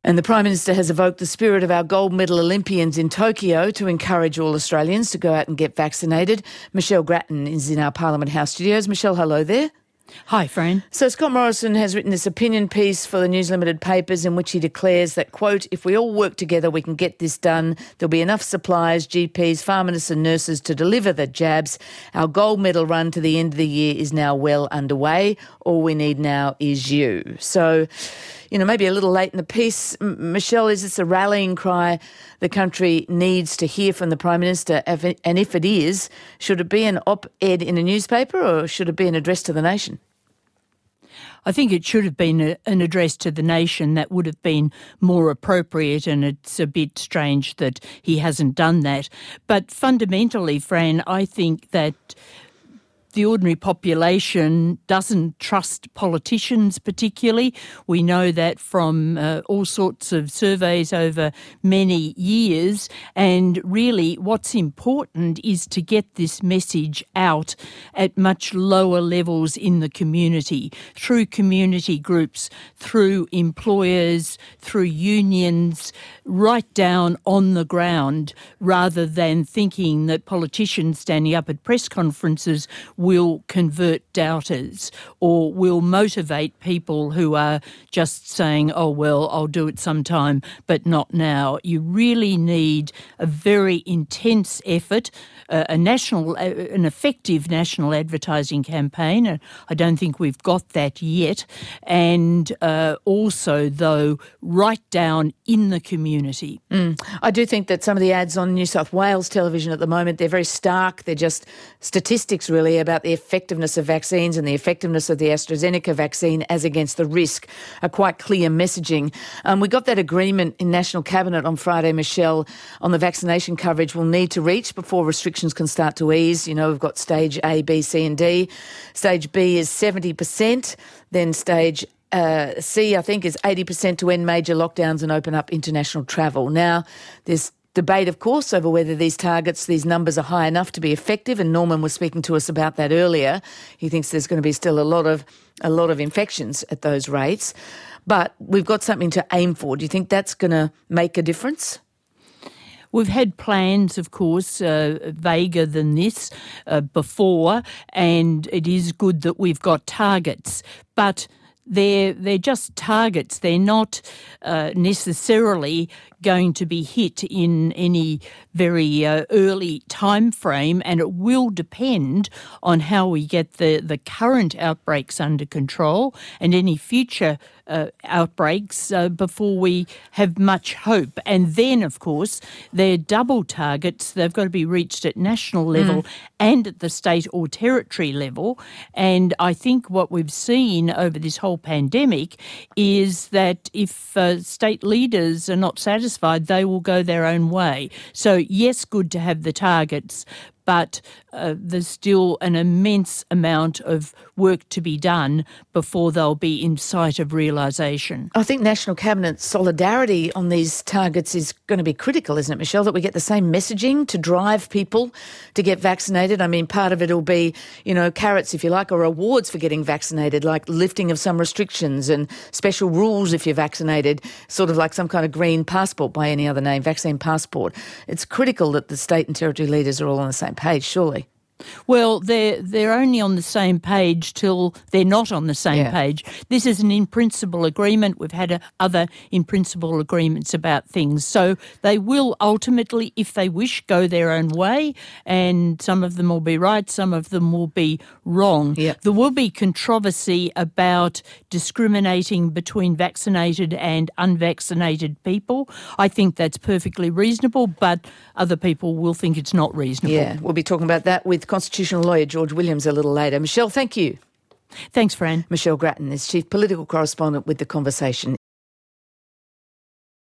And the Prime Minister has evoked the spirit of our gold medal Olympians in Tokyo to encourage all Australians to go out and get vaccinated. Michelle Grattan is in our Parliament House studios. Michelle, hello there. Hi, Fran. So Scott Morrison has written this opinion piece for the News Limited papers in which he declares that, quote, if we all work together, we can get this done. There'll be enough suppliers, GPs, pharmacists and nurses to deliver the jabs. Our gold medal run to the end of the year is now well underway. All we need now is you. So, maybe a little late in the piece. Michelle, is this a rallying cry the country needs to hear from the Prime Minister? And if it is, should it be an op-ed in a newspaper or should it be an address to the nation? I think it should have been an address to the nation. That would have been more appropriate, and it's a bit strange that he hasn't done that. But fundamentally, Fran, I think that the ordinary population doesn't trust politicians particularly. We know that from all sorts of surveys over many years. And really what's important is to get this message out at much lower levels in the community, through community groups, through employers, through unions, right down on the ground, rather than thinking that politicians standing up at press conferences will convert doubters or will motivate people who are just saying, oh, well, I'll do it sometime, but not now. You really need a very intense effort, an effective national advertising campaign. I don't think we've got that yet. And also, though, right down in the community. I do think that some of the ads on New South Wales television at the moment, they're very stark. They're just statistics, really, about the effectiveness of vaccines and the effectiveness of the AstraZeneca vaccine as against the risk, a quite clear messaging. We got that agreement in National Cabinet on Friday, Michelle, on the vaccination coverage we'll need to reach before restrictions can start to ease. We've got stage A, B, C and D. Stage B is 70%, then stage C, I think, is 80% to end major lockdowns and open up international travel. Now, there's debate, of course, over whether these targets, these numbers are high enough to be effective, and Norman was speaking to us about that earlier. He thinks there's going to be still a lot of infections at those rates. But we've got something to aim for. Do you think that's going to make a difference? We've had plans, of course, vaguer than this before, and it is good that we've got targets. But they're just targets. They're not necessarily going to be hit in any very early time frame, and it will depend on how we get the current outbreaks under control and any future outbreaks before we have much hope. And then, of course, they're double targets. They've got to be reached at national level and at the state or territory level. And I think what we've seen over this whole pandemic is that if state leaders are not satisfied, they will go their own way. So, yes, good to have the targets, but there's still an immense amount of work to be done before they'll be in sight of realisation. I think National Cabinet solidarity on these targets is going to be critical, isn't it, Michelle, that we get the same messaging to drive people to get vaccinated? I mean, part of it will be, carrots, if you like, or rewards for getting vaccinated, like lifting of some restrictions and special rules if you're vaccinated, sort of like some kind of green passport by any other name, vaccine passport. It's critical that the state and territory leaders are all on the same page, surely. Well, they're only on the same page till they're not on the same page. This is an in-principle agreement. We've had other in-principle agreements about things. So they will ultimately, if they wish, go their own way, and some of them will be right, some of them will be wrong. Yep. There will be controversy about discriminating between vaccinated and unvaccinated people. I think that's perfectly reasonable, but other people will think it's not reasonable. Yeah, we'll be talking about that with constitutional lawyer George Williams a little later. Michelle, thank you. Thanks, Fran. Michelle Grattan is Chief Political Correspondent with The Conversation.